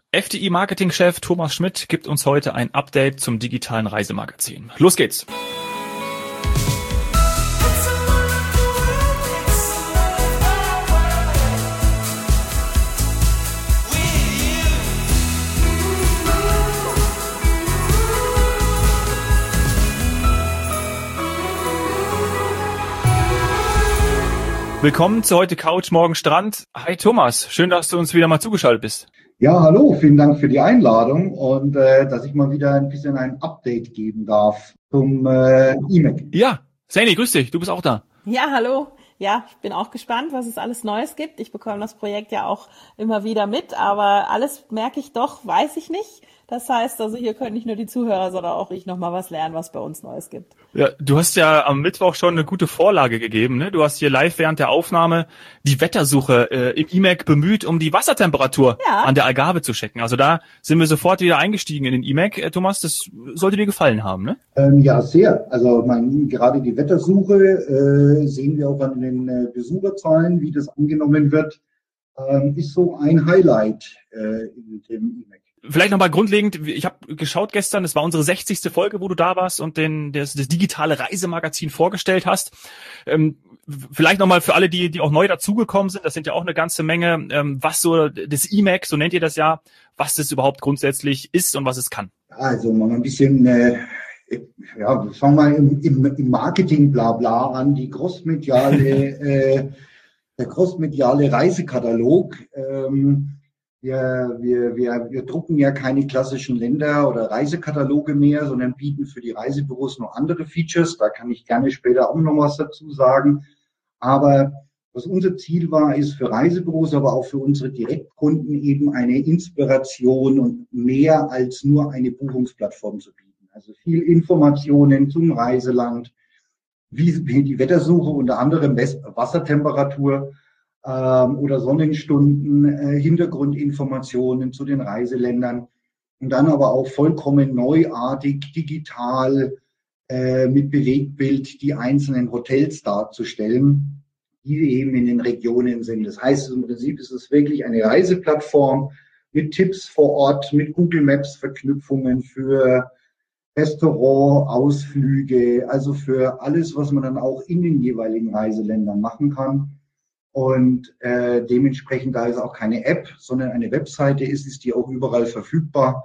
FDI-Marketing-Chef Thomas Schmidt gibt uns heute ein Update zum digitalen Reisemagazin. Los geht's! Willkommen zu heute Couch, morgen Strand. Hi Thomas, schön, dass du uns wieder mal zugeschaltet bist. Ja, hallo, vielen Dank für die Einladung und dass ich mal wieder ein bisschen ein Update geben darf zum IMEC. Ja, Saini, grüß dich, du bist auch da. Ja, hallo. Ja, ich bin auch gespannt, was es alles Neues gibt. Ich bekomme das Projekt ja auch immer wieder mit, aber alles merke ich doch, weiß ich nicht. Das heißt, also hier können nicht nur die Zuhörer, sondern auch ich nochmal was lernen, was bei uns Neues gibt. Ja, du hast ja am Mittwoch schon eine gute Vorlage gegeben, ne? Du hast hier live während der Aufnahme die Wettersuche im IMEC bemüht, um die Wassertemperatur an der Algarve zu checken. Also da sind wir sofort wieder eingestiegen in den IMEC. Thomas, das sollte dir gefallen haben, ne? Ja, sehr. Also gerade die Wettersuche sehen wir auch an den Besucherzahlen, wie das angenommen wird, ist so ein Highlight in dem IMEC. Vielleicht nochmal grundlegend, ich habe geschaut gestern, das war unsere 60. Folge, wo du da warst und das digitale Reisemagazin vorgestellt hast. Vielleicht nochmal für alle, die auch neu dazugekommen sind, das sind ja auch eine ganze Menge, was so das IMEC, so nennt ihr das ja, was das überhaupt grundsätzlich ist und was es kann. Also mal ein bisschen, fangen wir im Marketing Blabla an, der großmediale Reisekatalog. Wir drucken ja keine klassischen Länder- oder Reisekataloge mehr, sondern bieten für die Reisebüros noch andere Features. Da kann ich gerne später auch noch was dazu sagen. Aber was unser Ziel war, ist für Reisebüros, aber auch für unsere Direktkunden eben eine Inspiration und mehr als nur eine Buchungsplattform zu bieten. Also viel Informationen zum Reiseland, wie die Wettersuche, unter anderem Wassertemperatur, oder Sonnenstunden, Hintergrundinformationen zu den Reiseländern und dann aber auch vollkommen neuartig, digital, mit Bewegtbild die einzelnen Hotels darzustellen, die eben in den Regionen sind. Das heißt, im Prinzip ist es wirklich eine Reiseplattform mit Tipps vor Ort, mit Google Maps Verknüpfungen für Restaurant, Ausflüge, also für alles, was man dann auch in den jeweiligen Reiseländern machen kann. Und dementsprechend, da es auch keine App, sondern eine Webseite ist die auch überall verfügbar.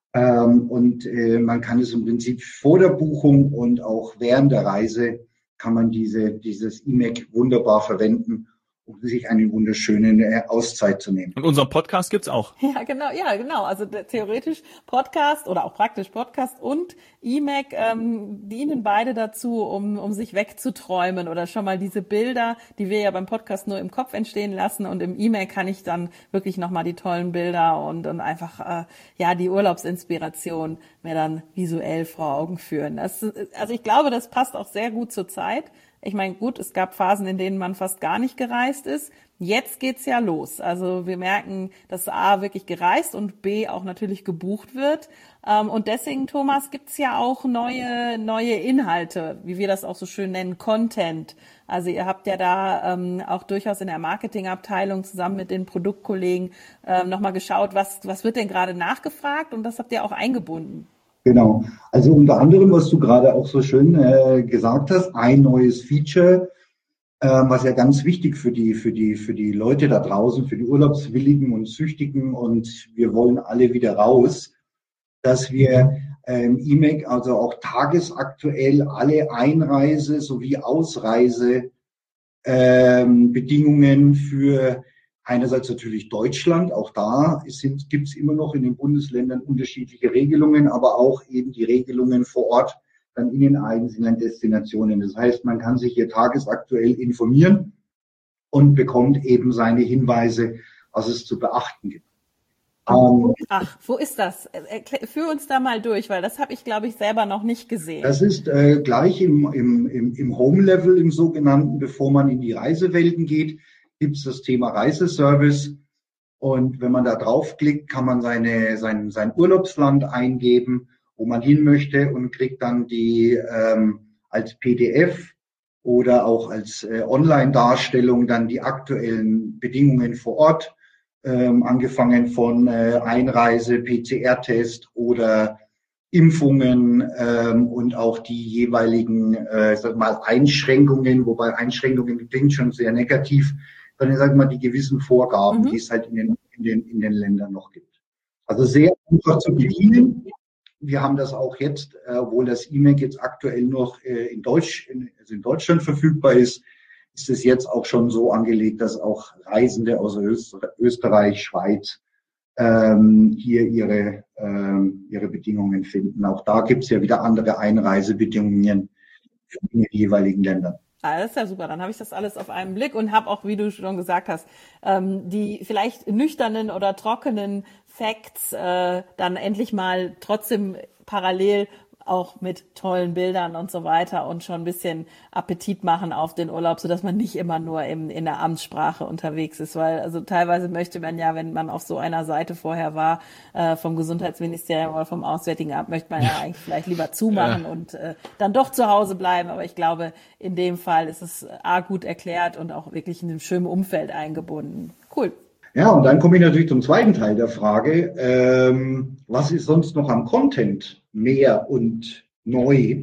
Man kann es im Prinzip vor der Buchung und auch während der Reise kann man dieses IMEC wunderbar verwenden, um sich eine wunderschöne Auszeit zu nehmen. Und unseren Podcast gibt's auch. Ja, genau. Also theoretisch Podcast oder auch praktisch Podcast und IMEC dienen beide dazu, um sich wegzuträumen oder schon mal diese Bilder, die wir ja beim Podcast nur im Kopf entstehen lassen, und im IMEC kann ich dann wirklich nochmal die tollen Bilder und einfach die Urlaubsinspiration mir dann visuell vor Augen führen. Also ich glaube, das passt auch sehr gut zur Zeit. Ich meine, gut, es gab Phasen, in denen man fast gar nicht gereist ist. Jetzt geht's ja los. Also wir merken, dass A wirklich gereist und B auch natürlich gebucht wird. Und deswegen, Thomas, gibt's ja auch neue Inhalte, wie wir das auch so schön nennen, Content. Also ihr habt ja da auch durchaus in der Marketingabteilung zusammen mit den Produktkollegen nochmal geschaut, was wird denn gerade nachgefragt, und das habt ihr auch eingebunden. Genau. Also unter anderem, was du gerade auch so schön gesagt hast, ein neues Feature, was ja ganz wichtig für die Leute da draußen, für die Urlaubswilligen und Süchtigen, und wir wollen alle wieder raus, dass wir IMEC, also auch tagesaktuell alle Einreise- sowie Ausreisebedingungen für einerseits natürlich Deutschland, auch da gibt es immer noch in den Bundesländern unterschiedliche Regelungen, aber auch eben die Regelungen vor Ort dann in den einzelnen Destinationen. Das heißt, man kann sich hier tagesaktuell informieren und bekommt eben seine Hinweise, was es zu beachten gibt. Ach, wo ist das? Führ uns da mal durch, weil das habe ich, glaube ich, selber noch nicht gesehen. Das ist gleich im Home-Level, im sogenannten, bevor man in die Reisewelten geht, gibt es das Thema Reiseservice, und wenn man da draufklickt, kann man sein Urlaubsland eingeben, wo man hin möchte, und kriegt dann die als PDF oder auch als Online-Darstellung dann die aktuellen Bedingungen vor Ort angefangen von Einreise, PCR-Test oder Impfungen und auch die jeweiligen, sag mal, Einschränkungen, wobei Einschränkungen klingt schon sehr negativ, sondern sag mal die gewissen Vorgaben, die es halt in den Ländern noch gibt. Also sehr einfach zu bedienen. Wir haben das auch jetzt, obwohl das IMEC jetzt aktuell noch in Deutschland verfügbar ist, ist es jetzt auch schon so angelegt, dass auch Reisende aus Österreich, Schweiz hier ihre Bedingungen finden. Auch da gibt es ja wieder andere Einreisebedingungen in den jeweiligen Ländern. Ah, das ist ja super. Dann habe ich das alles auf einen Blick und habe auch, wie du schon gesagt hast, die vielleicht nüchternen oder trockenen Facts dann endlich mal trotzdem parallel auch mit tollen Bildern und so weiter und schon ein bisschen Appetit machen auf den Urlaub, sodass man nicht immer nur in der Amtssprache unterwegs ist, weil also teilweise möchte man ja, wenn man auf so einer Seite vorher war, vom Gesundheitsministerium oder vom Auswärtigen Amt, möchte man ja eigentlich vielleicht lieber zumachen und dann doch zu Hause bleiben, aber ich glaube, in dem Fall ist es gut erklärt und auch wirklich in einem schönen Umfeld eingebunden. Cool. Ja, und dann komme ich natürlich zum zweiten Teil der Frage. Was ist sonst noch am Content mehr und neu?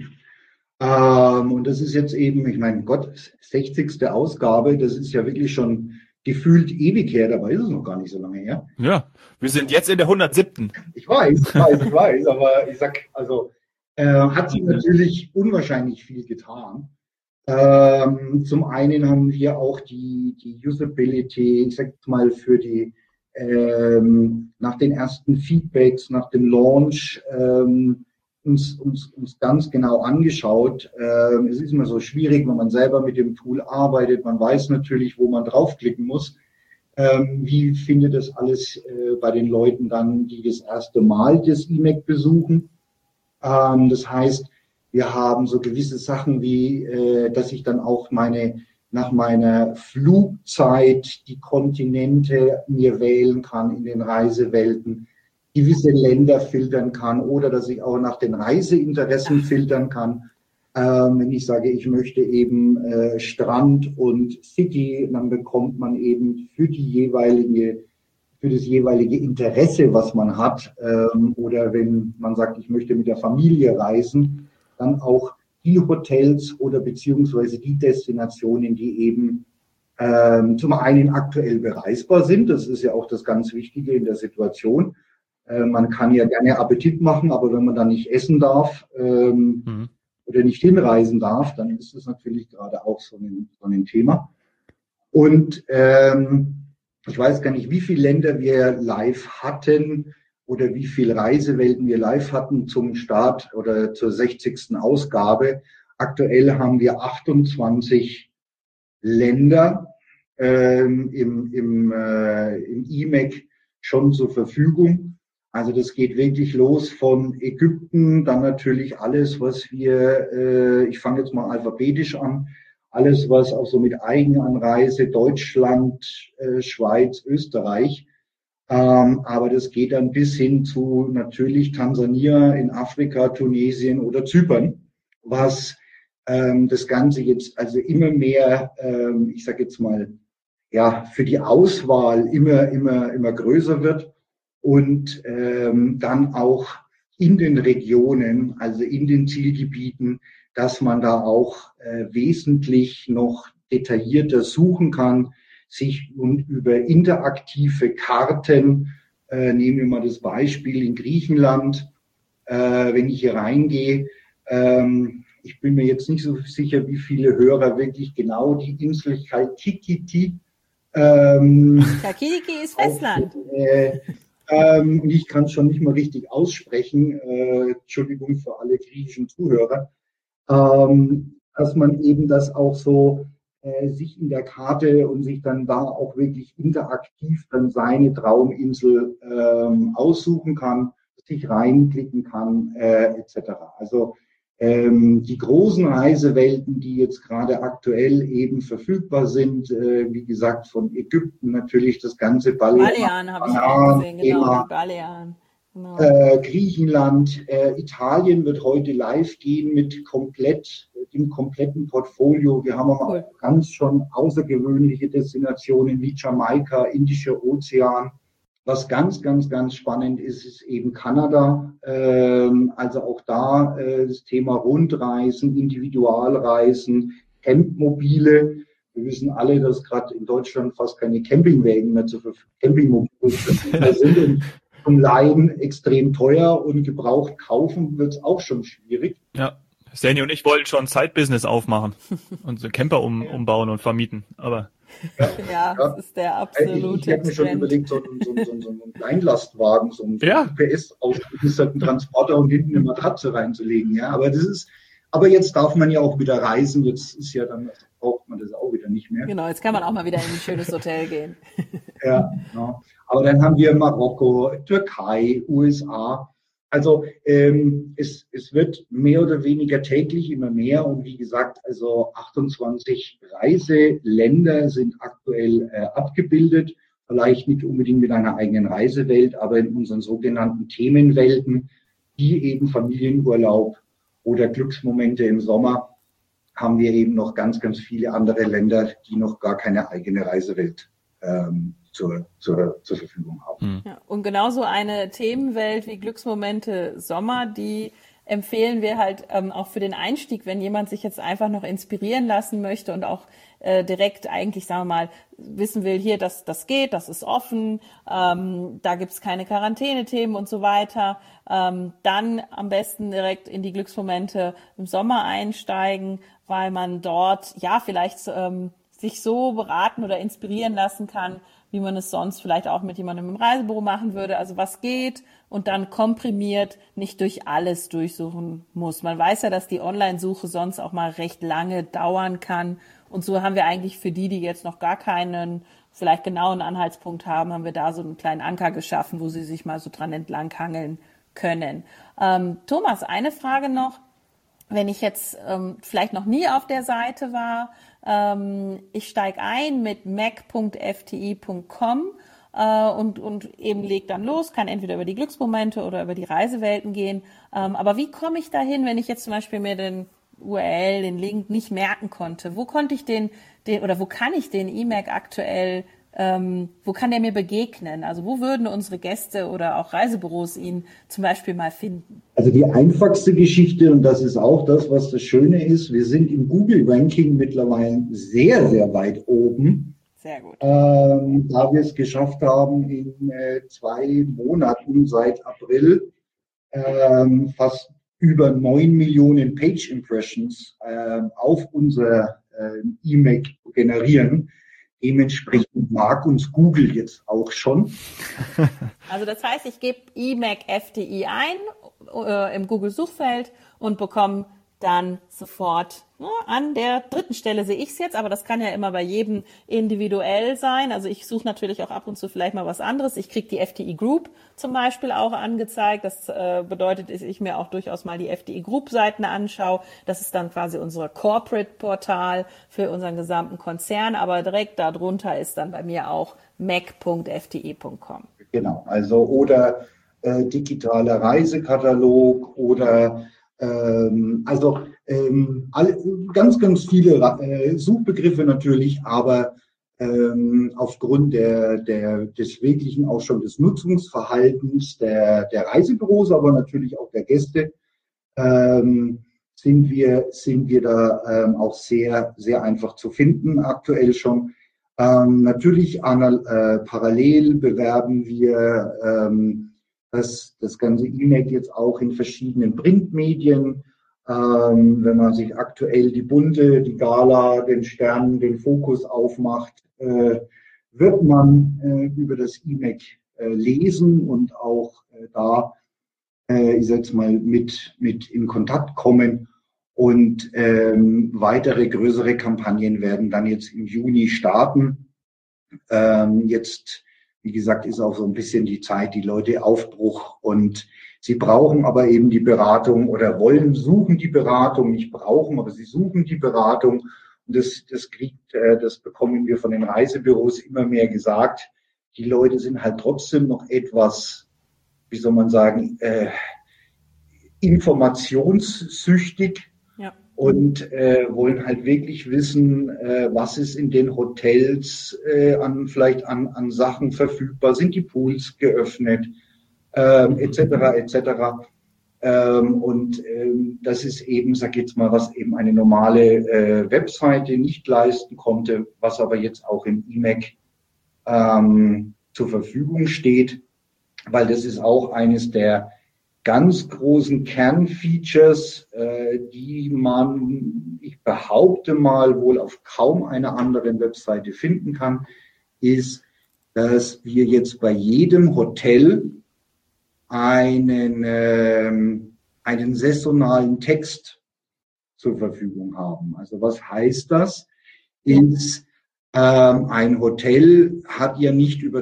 Und das ist jetzt eben, ich meine, Gott, 60. Ausgabe, das ist ja wirklich schon gefühlt ewig her, dabei ist es noch gar nicht so lange her. Ja, wir sind jetzt in der 107. Ich weiß, aber ich sag, also hat sich natürlich unwahrscheinlich viel getan. Zum einen haben wir auch die Usability, ich sag mal, für die nach den ersten Feedbacks, nach dem Launch uns ganz genau angeschaut. Es ist immer so schwierig, wenn man selber mit dem Tool arbeitet. Man weiß natürlich, wo man draufklicken muss. Wie findet das alles bei den Leuten dann, die das erste Mal das IMEC besuchen? Das heißt, wir haben so gewisse Sachen wie, dass ich dann auch nach meiner Flugzeit die Kontinente mir wählen kann in den Reisewelten, gewisse Länder filtern kann oder dass ich auch nach den Reiseinteressen filtern kann. Wenn ich sage, ich möchte eben Strand und City, dann bekommt man eben für das jeweilige Interesse, was man hat, oder wenn man sagt, ich möchte mit der Familie reisen, dann auch die Hotels oder beziehungsweise die Destinationen, die eben zum einen aktuell bereisbar sind. Das ist ja auch das ganz Wichtige in der Situation. Man kann ja gerne Appetit machen, aber wenn man dann nicht essen darf oder nicht hinreisen darf, dann ist das natürlich gerade auch so ein Thema. Und ich weiß gar nicht, wie viele Länder wir live hatten oder wie viele Reisewelten wir live hatten zum Start oder zur 60. Ausgabe. Aktuell haben wir 28 Länder im IMEC schon zur Verfügung. Also das geht wirklich los von Ägypten, dann natürlich alles, was ich fange jetzt mal alphabetisch an, alles, was auch so mit Eigenanreise, Deutschland, Schweiz, Österreich. Aber das geht dann bis hin zu natürlich Tansania in Afrika, Tunesien oder Zypern, was das Ganze jetzt also immer mehr, ich sage jetzt mal, ja, für die Auswahl immer größer wird und dann auch in den Regionen, also in den Zielgebieten, dass man da auch wesentlich noch detaillierter suchen kann, sich und über interaktive Karten, nehmen wir mal das Beispiel in Griechenland, wenn ich hier reingehe, ich bin mir jetzt nicht so sicher, wie viele Hörer wirklich genau die Insel Chalkidiki Chalkidiki ist Festland. Und ich kann es schon nicht mal richtig aussprechen, Entschuldigung für alle griechischen Zuhörer, dass man eben das auch so sich in der Karte und sich dann da auch wirklich interaktiv dann seine Trauminsel aussuchen kann, sich reinklicken kann, etc. Also die großen Reisewelten, die jetzt gerade aktuell eben verfügbar sind, wie gesagt, von Ägypten natürlich das ganze Balearen habe ich auch gesehen, genau, die Balearen. Genau. Griechenland, Italien wird heute live gehen mit dem kompletten Portfolio. Wir haben aber auch ganz schon außergewöhnliche Destinationen wie Jamaika, Indischer Ozean. Was ganz, ganz, ganz spannend ist, ist eben Kanada. Also auch da das Thema Rundreisen, Individualreisen, Campmobile. Wir wissen alle, dass gerade in Deutschland fast keine Campingwägen mehr zur Verfügung sind. Und zum Leihen extrem teuer und gebraucht kaufen wird es auch schon schwierig. Ja, Sani und ich wollten schon Side-Business aufmachen und so Camper umbauen und vermieten, aber das ist der absolute Ich hätte mir schon überlegt, so einen Kleinlastwagen, so einen PS ausgerüsteten Transporter und hinten eine Matratze reinzulegen. Ja, aber jetzt darf man ja auch wieder reisen. Jetzt ist ja dann, braucht man das auch wieder nicht mehr. Genau, jetzt kann man auch mal wieder in ein schönes Hotel gehen. Ja, genau. Aber dann haben wir Marokko, Türkei, USA. Also es wird mehr oder weniger täglich immer mehr. Und wie gesagt, also 28 Reiseländer sind aktuell abgebildet. Vielleicht nicht unbedingt mit einer eigenen Reisewelt, aber in unseren sogenannten Themenwelten, die eben Familienurlaub oder Glücksmomente im Sommer, haben wir eben noch ganz, ganz viele andere Länder, die noch gar keine eigene Reisewelt zur Verfügung haben. Ja, und genauso eine Themenwelt wie Glücksmomente Sommer, die empfehlen wir halt auch für den Einstieg, wenn jemand sich jetzt einfach noch inspirieren lassen möchte und auch direkt eigentlich, sagen wir mal, wissen will, hier, das geht, das ist offen, da gibt's keine Quarantänethemen und so weiter, dann am besten direkt in die Glücksmomente im Sommer einsteigen, weil man dort ja vielleicht sich so beraten oder inspirieren lassen kann, wie man es sonst vielleicht auch mit jemandem im Reisebüro machen würde. Also was geht und dann komprimiert nicht durch alles durchsuchen muss. Man weiß ja, dass die Online-Suche sonst auch mal recht lange dauern kann. Und so haben wir eigentlich für die jetzt noch gar keinen vielleicht genauen Anhaltspunkt haben, haben wir da so einen kleinen Anker geschaffen, wo sie sich mal so dran entlanghangeln können. Thomas, eine Frage noch. Wenn ich jetzt vielleicht noch nie auf der Seite war, ich steige ein mit mac.fti.com und eben leg dann los, kann entweder über die Glücksmomente oder über die Reisewelten gehen. Aber wie komme ich dahin, wenn ich jetzt zum Beispiel mir den URL, den Link nicht merken konnte? Wo konnte ich wo kann ich den eMAG aktuell, wo kann der mir begegnen? Also wo würden unsere Gäste oder auch Reisebüros ihn zum Beispiel mal finden? Also die einfachste Geschichte, und das ist auch das, was das Schöne ist, wir sind im Google-Ranking mittlerweile sehr, sehr weit oben. Sehr gut. Da wir es geschafft haben, in 2 Monaten seit April fast über 9 Millionen Page Impressions auf unser eMAG generieren. Dementsprechend mag uns Google jetzt auch schon. Also das heißt, ich gebe eMAG FDI ein im Google-Suchfeld und bekomme dann sofort an der 3. Stelle sehe ich es jetzt, aber das kann ja immer bei jedem individuell sein. Also ich suche natürlich auch ab und zu vielleicht mal was anderes. Ich kriege die FDI Group zum Beispiel auch angezeigt. Das bedeutet, dass ich mir auch durchaus mal die FDI Group Seiten anschaue. Das ist dann quasi unser Corporate Portal für unseren gesamten Konzern. Aber direkt darunter ist dann bei mir auch mac.fdi.com. Genau, also oder digitaler Reisekatalog oder ganz, ganz viele Suchbegriffe natürlich, aber aufgrund des wirklichen auch schon des Nutzungsverhaltens der Reisebüros, aber natürlich auch der Gäste, sind wir da auch sehr, sehr einfach zu finden, aktuell schon. Natürlich parallel bewerben wir das ganze eMAG jetzt auch in verschiedenen Printmedien. Wenn man sich aktuell die Bunte, die Gala, den Stern, den Fokus aufmacht, wird man über das eMAG lesen und auch da, ich sage jetzt mal, mit in Kontakt kommen. Und weitere größere Kampagnen werden dann jetzt im Juni starten. Jetzt, wie gesagt, ist auch so ein bisschen die Zeit, die Leute Aufbruch und sie brauchen aber eben die Beratung oder suchen die Beratung, nicht brauchen, aber sie suchen die Beratung. Und das bekommen wir von den Reisebüros immer mehr gesagt. Die Leute sind halt trotzdem noch etwas wie soll man sagen, informationssüchtig. Ja. Und wollen halt wirklich wissen, was ist in den Hotels vielleicht an Sachen verfügbar, sind die Pools geöffnet, etc. etc. Das ist eben, sag ich jetzt mal, was eben eine normale Webseite nicht leisten konnte, was aber jetzt auch im IMEC zur Verfügung steht, weil das ist auch eines der ganz großen Kernfeatures, die man, ich behaupte mal, wohl auf kaum einer anderen Webseite finden kann, ist, dass wir jetzt bei jedem Hotel einen saisonalen Text zur Verfügung haben. Also was heißt das? Ein Hotel hat ja nicht über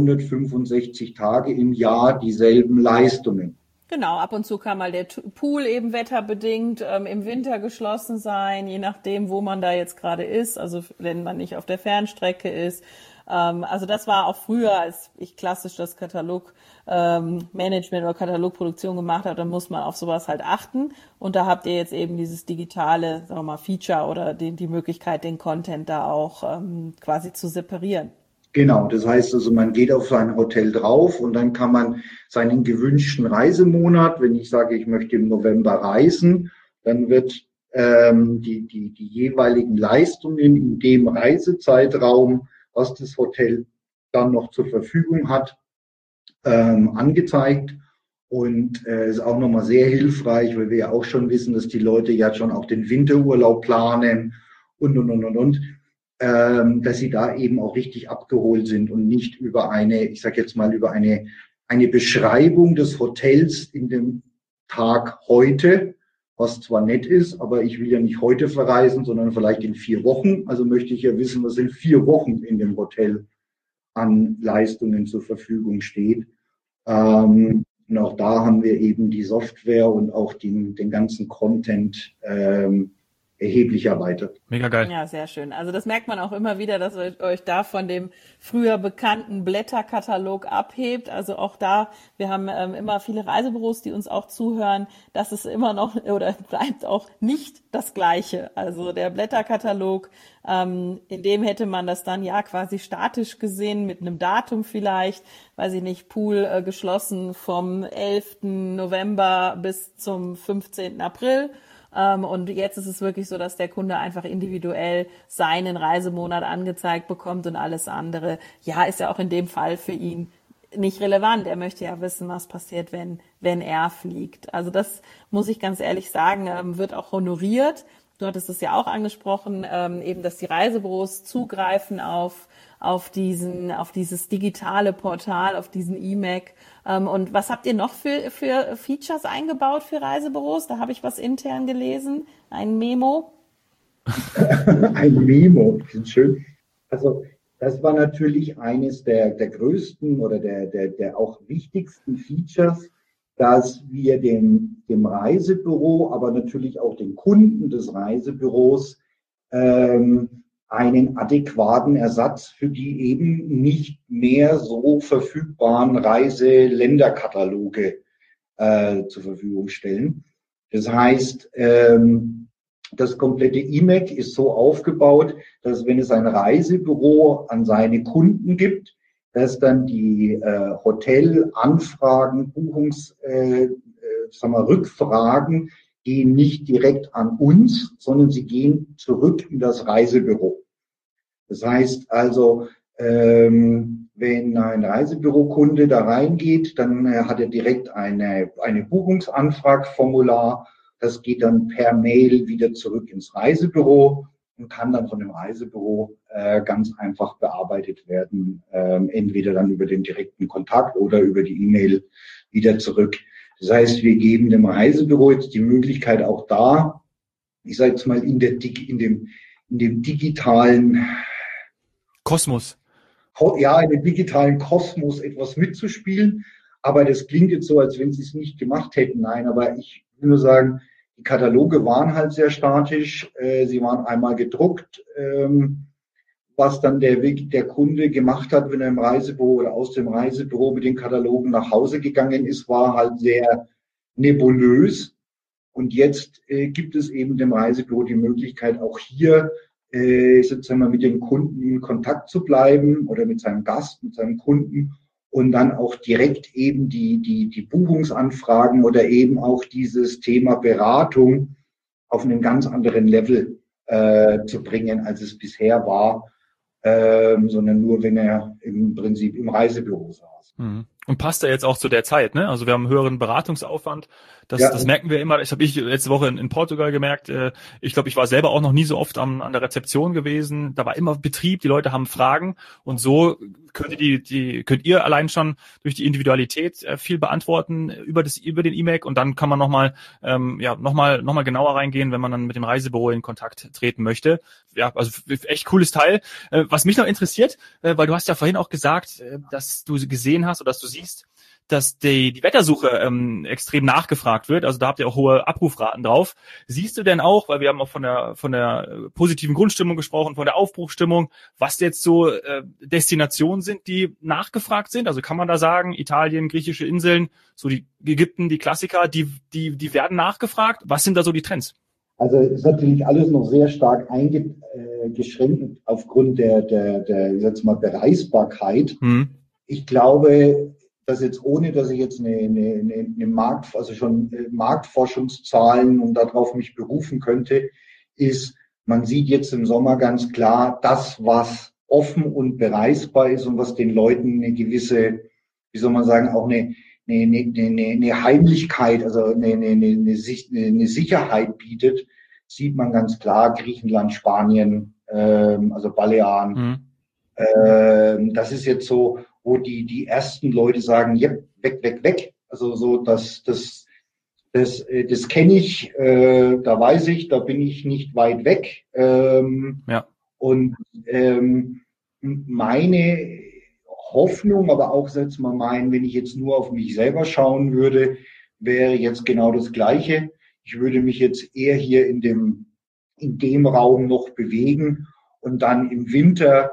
365 Tage im Jahr dieselben Leistungen. Genau, ab und zu kann mal der Pool eben wetterbedingt im Winter geschlossen sein, je nachdem, wo man da jetzt gerade ist, also wenn man nicht auf der Fernstrecke ist. Also das war auch früher, als ich klassisch das Katalogmanagement oder Katalogproduktion gemacht habe, dann muss man auf sowas halt achten. Und da habt ihr jetzt eben dieses digitale, sagen wir mal, Feature oder die Möglichkeit, den Content da auch quasi zu separieren. Genau, das heißt also, man geht auf sein Hotel drauf und dann kann man seinen gewünschten Reisemonat, wenn ich sage, ich möchte im November reisen, dann wird die jeweiligen Leistungen in dem Reisezeitraum, was das Hotel dann noch zur Verfügung hat, angezeigt. Und ist auch nochmal sehr hilfreich, weil wir ja auch schon wissen, dass die Leute ja schon auch den Winterurlaub planen und. Dass sie da eben auch richtig abgeholt sind und nicht über ich sage jetzt mal, über eine Beschreibung des Hotels in dem Tag heute, was zwar nett ist, aber ich will ja nicht heute verreisen, sondern vielleicht in 4 Wochen. Also möchte ich ja wissen, was in 4 Wochen in dem Hotel an Leistungen zur Verfügung steht. Und auch da haben wir eben die Software und auch den ganzen Content erheblich erweitert. Mega geil. Ja, sehr schön. Also das merkt man auch immer wieder, dass ihr euch da von dem früher bekannten Blätterkatalog abhebt. Also auch da, wir haben immer viele Reisebüros, die uns auch zuhören. Das ist immer noch oder bleibt auch nicht das Gleiche. Also der Blätterkatalog, in dem hätte man das dann ja quasi statisch gesehen mit einem Datum vielleicht, weiß ich nicht, Pool geschlossen vom 11. November bis zum 15. April. Und jetzt ist es wirklich so, dass der Kunde einfach individuell seinen Reisemonat angezeigt bekommt und alles andere, ja, ist ja auch in dem Fall für ihn nicht relevant. Er möchte ja wissen, was passiert, wenn er fliegt. Also das muss ich ganz ehrlich sagen, wird auch honoriert. Du hattest es ja auch angesprochen, eben, dass die Reisebüros zugreifen auf dieses digitale Portal, auf diesen IMEC. Und was habt ihr noch für Features eingebaut für Reisebüros? Da habe ich was intern gelesen, ein Memo. Ein Memo, das ist schön. Also das war natürlich eines der größten oder der auch wichtigsten Features, dass wir dem Reisebüro, aber natürlich auch den Kunden des Reisebüros einen adäquaten Ersatz für die eben nicht mehr so verfügbaren Reiseländerkataloge zur Verfügung stellen. Das heißt, das komplette IMEC ist so aufgebaut, dass wenn es ein Reisebüro an seine Kunden gibt, dass dann die Hotelanfragen, Rückfragen gehen nicht direkt an uns, sondern sie gehen zurück in das Reisebüro. Das heißt also, wenn ein Reisebürokunde da reingeht, dann hat er direkt eine Buchungsanfragformular. Das geht dann per Mail wieder zurück ins Reisebüro und kann dann von dem Reisebüro ganz einfach bearbeitet werden, entweder dann über den direkten Kontakt oder über die E-Mail wieder zurück. Das heißt, wir geben dem Reisebüro jetzt die Möglichkeit auch da, ich sage jetzt mal in dem digitalen Kosmos. Ja, in dem digitalen Kosmos etwas mitzuspielen. Aber das klingt jetzt so, als wenn sie es nicht gemacht hätten. Nein, aber ich will nur sagen, die Kataloge waren halt sehr statisch. Sie waren einmal gedruckt, was dann der Kunde gemacht hat, wenn er im Reisebüro oder aus dem Reisebüro mit den Katalogen nach Hause gegangen ist, war halt sehr nebulös. Und jetzt gibt es eben dem Reisebüro die Möglichkeit, auch hier sozusagen mit dem Kunden in Kontakt zu bleiben oder mit seinem Gast, mit seinem Kunden und dann auch direkt eben die Buchungsanfragen oder eben auch dieses Thema Beratung auf einen ganz anderen Level zu bringen, als es bisher war, sondern nur, wenn er im Prinzip im Reisebüro saß. Und passt ja jetzt auch zu der Zeit, ne? Also wir haben einen höheren Beratungsaufwand. Das merken wir immer. Das habe ich letzte Woche in Portugal gemerkt. Ich glaube, ich war selber auch noch nie so oft an der Rezeption gewesen. Da war immer Betrieb, die Leute haben Fragen und so könnt ihr allein schon durch die Individualität viel beantworten über den eMAG und dann kann man nochmal genauer reingehen, wenn man dann mit dem Reisebüro in Kontakt treten möchte. Ja, also echt cooles Teil. Was mich noch interessiert, weil du hast ja vorhin auch gesagt, dass du gesehen hast oder dass du siehst, dass die Wettersuche extrem nachgefragt wird. Also da habt ihr auch hohe Abrufraten drauf. Siehst du denn auch, weil wir haben auch von der positiven Grundstimmung gesprochen, von der Aufbruchstimmung, was jetzt so Destinationen sind, die nachgefragt sind? Also kann man da sagen, Italien, griechische Inseln, so die Ägypten, die Klassiker, die werden nachgefragt. Was sind da so die Trends? Also ist natürlich alles noch sehr stark eingeschränkt aufgrund der ich sag's mal, Bereisbarkeit. Ich glaube, dass jetzt ohne, dass ich jetzt eine Marktforschungszahlen und darauf mich berufen könnte, ist, man sieht jetzt im Sommer ganz klar, das, was offen und bereisbar ist und was den Leuten eine gewisse, wie soll man sagen, auch eine Heimlichkeit, also eine Sicherheit bietet, sieht man ganz klar Griechenland, Spanien, also Balearen. Das ist jetzt so, wo die ersten Leute sagen, ja, weg. Also so, das kenne ich, da weiß ich, da bin ich nicht weit weg. Und meine Hoffnung, aber auch jetzt mal wenn ich jetzt nur auf mich selber schauen würde, wäre jetzt genau das Gleiche. Ich würde mich jetzt eher hier in dem Raum noch bewegen und dann im Winter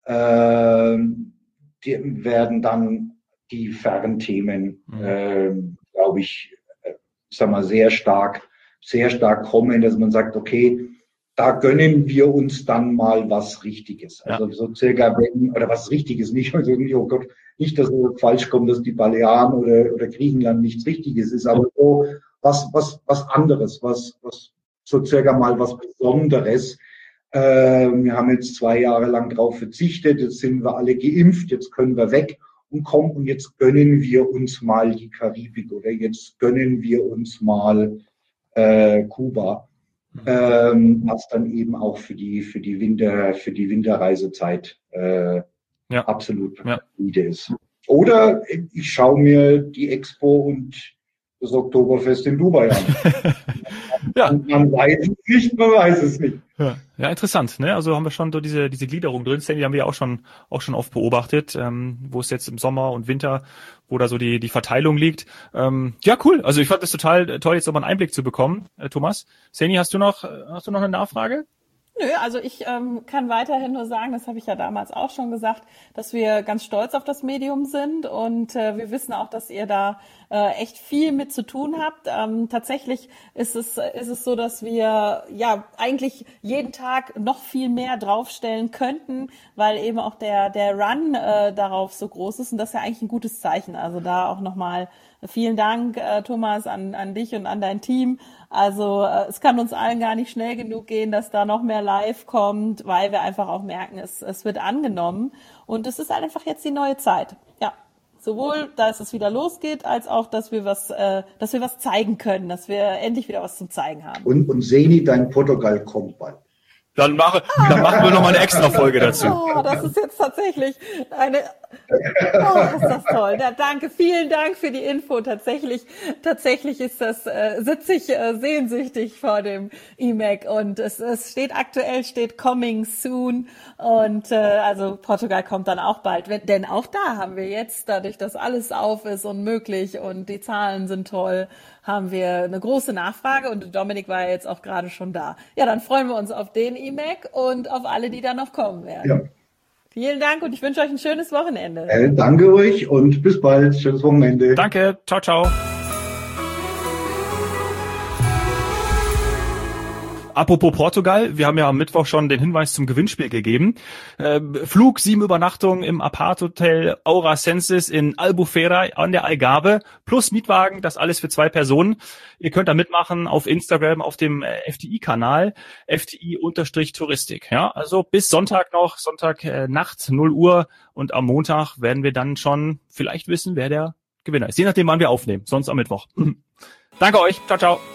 werden dann die Fernthemen, glaube ich, sehr stark kommen, dass man sagt, okay, da gönnen wir uns dann mal was Richtiges. Also so circa, oder was Richtiges nicht, also nicht, oh Gott, nicht, dass es falsch kommt, dass die Balearen oder Griechenland nichts Richtiges ist, aber so was anderes, was so circa mal was Besonderes. Wir haben jetzt 2 Jahre lang drauf verzichtet, jetzt sind wir alle geimpft, jetzt können wir weg und jetzt gönnen wir uns mal die Karibik oder jetzt gönnen wir uns mal Kuba, was dann eben auch für die Winterreisezeit absolut valide ist. Oder ich schaue mir die Expo und das Oktoberfest in Dubai an. Man weiß es nicht. Ja, interessant, ne? Also haben wir schon so diese Gliederung drin. Die haben wir ja auch schon oft beobachtet, wo es jetzt im Sommer und Winter, wo da so die Verteilung liegt. Ja, cool. Also ich fand das total toll, jetzt nochmal einen Einblick zu bekommen. Thomas, Seni, hast du noch eine Nachfrage? Nö, also ich kann weiterhin nur sagen, das habe ich ja damals auch schon gesagt, dass wir ganz stolz auf das Medium sind und wir wissen auch, dass ihr da echt viel mit zu tun habt. Tatsächlich ist es so, dass wir ja eigentlich jeden Tag noch viel mehr draufstellen könnten, weil eben auch der Run darauf so groß ist und das ist ja eigentlich ein gutes Zeichen. Also da auch nochmal vielen Dank, Thomas, an dich und an dein Team. Also es kann uns allen gar nicht schnell genug gehen, dass da noch mehr live kommt, weil wir einfach auch merken, es wird angenommen und es ist halt einfach jetzt die neue Zeit. Ja, sowohl, dass es wieder losgeht, als auch, dass wir was zeigen können, dass wir endlich wieder was zum Zeigen haben. Und Seni, dein Portugal kommt bald. Dann machen wir noch mal eine extra Folge dazu. Oh, das ist jetzt tatsächlich Oh, ist das toll. Ja, danke, vielen Dank für die Info. Tatsächlich ist das, sitze ich sehnsüchtig vor dem IMEC und es steht coming soon und also Portugal kommt dann auch bald. Denn auch da haben wir jetzt, dadurch, dass alles auf ist und möglich und die Zahlen sind toll, haben wir eine große Nachfrage und Dominik war ja jetzt auch gerade schon da. Ja, dann freuen wir uns auf den IMEC und auf alle, die da noch kommen werden. Ja. Vielen Dank und ich wünsche euch ein schönes Wochenende. Danke euch und bis bald. Schönes Wochenende. Danke. Ciao, ciao. Apropos Portugal, wir haben ja am Mittwoch schon den Hinweis zum Gewinnspiel gegeben. Flug, 7 Übernachtungen im Apart-Hotel Aura Senses in Albufeira an der Algarve plus Mietwagen, das alles für 2 Personen. Ihr könnt da mitmachen auf Instagram, auf dem FTI-Kanal, FTI-Touristik. Ja, also bis Sonntag noch, Nacht 0 Uhr und am Montag werden wir dann schon vielleicht wissen, wer der Gewinner ist. Je nachdem, wann wir aufnehmen, sonst am Mittwoch. Danke euch. Ciao, ciao.